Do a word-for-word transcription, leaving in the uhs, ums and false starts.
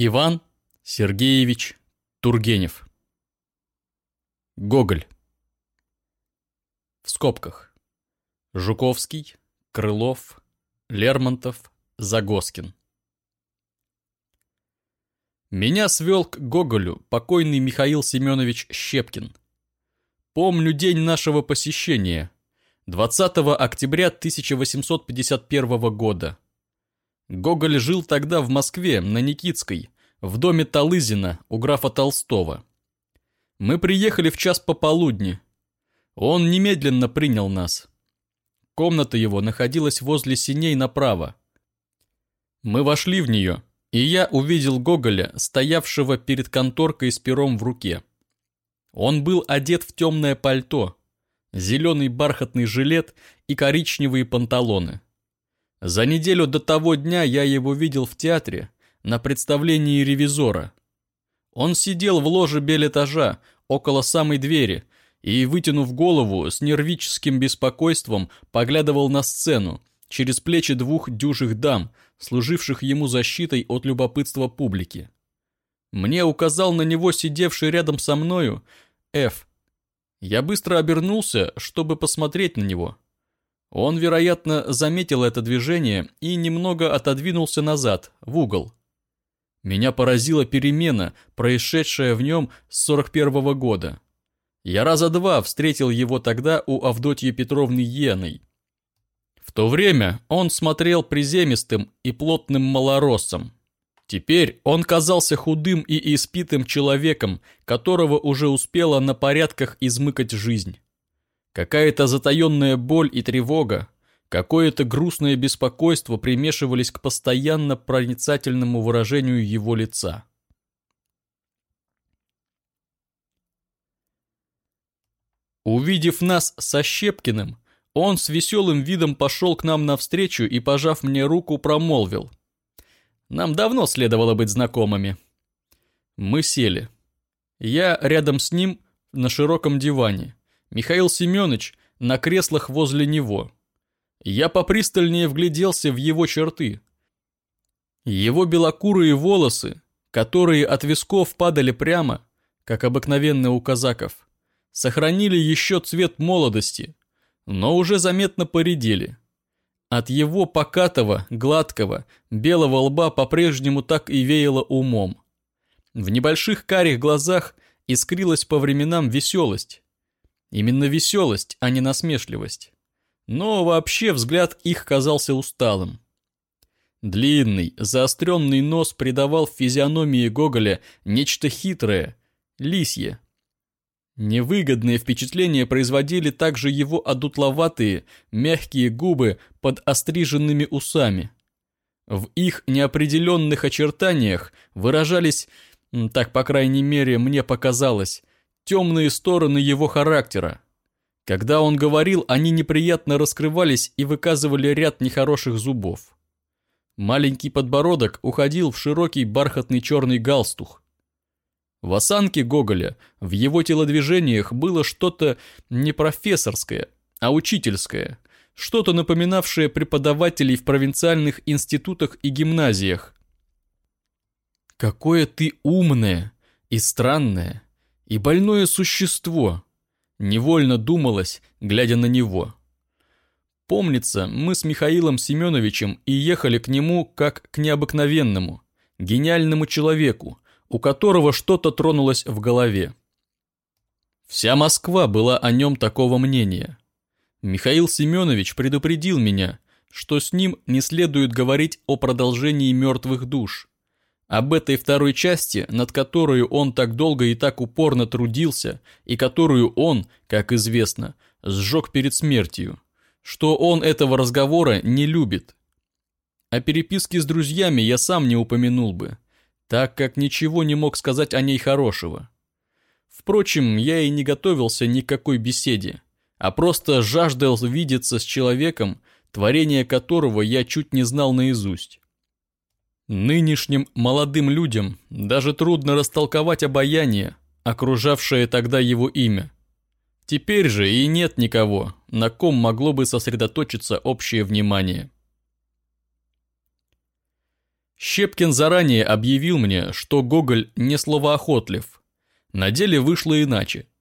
Иван Сергеевич Тургенев. Гоголь. В скобках. Жуковский, Крылов, Лермонтов, Загоскин. Меня свел к Гоголю покойный Михаил Семенович Щепкин. Помню день нашего посещения, двадцатого октября тысяча восемьсот пятьдесят первого года. Гоголь жил тогда в Москве, на Никитской, в доме Талызина у графа Толстого. Мы приехали в час пополудни. Он немедленно принял нас. Комната его находилась возле сеней направо. Мы вошли в нее, и я увидел Гоголя, стоявшего перед конторкой с пером в руке. Он был одет в темное пальто, зеленый бархатный жилет и коричневые панталоны. За неделю до того дня я его видел в театре на представлении «Ревизора». Он сидел в ложе бельэтажа около самой двери и, вытянув голову, с нервическим беспокойством поглядывал на сцену через плечи двух дюжих дам, служивших ему защитой от любопытства публики. Мне указал на него сидевший рядом со мною Ф. Я быстро обернулся, чтобы посмотреть на него. Он, вероятно, заметил это движение и немного отодвинулся назад, в угол. Меня поразила перемена, происшедшая в нем с сорок первого года. Я раза два встретил его тогда у Авдотьи Петровны Еной. В то время он смотрел приземистым и плотным малороссом. Теперь он казался худым и испитым человеком, которого уже успела на порядках измыкать жизнь. Какая-то затаенная боль и тревога, какое-то грустное беспокойство примешивались к постоянно проницательному выражению его лица. Увидев нас со Щепкиным, он с веселым видом пошел к нам навстречу и, пожав мне руку, промолвил: «Нам давно следовало быть знакомыми». Мы сели. Я рядом с ним на широком диване, Михаил Семенович на креслах возле него. Я попристальнее вгляделся в его черты. Его белокурые волосы, которые от висков падали прямо, как обыкновенно у казаков, сохранили еще цвет молодости, но уже заметно поредели. От его покатого, гладкого, белого лба по-прежнему так и веяло умом. В небольших карих глазах искрилась по временам веселость. Именно веселость, а не насмешливость. Но вообще взгляд их казался усталым. Длинный, заостренный нос придавал физиономии Гоголя нечто хитрое, лисье. Невыгодное впечатление производили также его одутловатые, мягкие губы под остриженными усами. В их неопределенных очертаниях выражались, так по крайней мере мне показалось, темные стороны его характера. Когда он говорил, они неприятно раскрывались и выказывали ряд нехороших зубов. Маленький подбородок уходил в широкий бархатный черный галстух. В осанке Гоголя, в его телодвижениях было что-то не профессорское, а учительское, что-то напоминавшее преподавателей в провинциальных институтах и гимназиях. «Какое ты умное и странное и больное существо!» невольно думалось, глядя на него. Помнится, мы с Михаилом Семеновичем и ехали к нему как к необыкновенному, гениальному человеку, у которого что-то тронулось в голове. Вся Москва была о нем такого мнения. Михаил Семенович предупредил меня, что с ним не следует говорить о продолжении «Мертвых душ», об этой второй части, над которой он так долго и так упорно трудился, и которую он, как известно, сжег перед смертью, что он этого разговора не любит. О переписке с друзьями я сам не упомянул бы, так как ничего не мог сказать о ней хорошего. Впрочем, я и не готовился ни к какой беседе, а просто жаждал видеться с человеком, творение которого я чуть не знал наизусть. Нынешним молодым людям даже трудно растолковать обаяние, окружавшее тогда его имя. Теперь же и нет никого, на ком могло бы сосредоточиться общее внимание. Щепкин заранее объявил мне, что Гоголь не словоохотлив. На деле вышло иначе.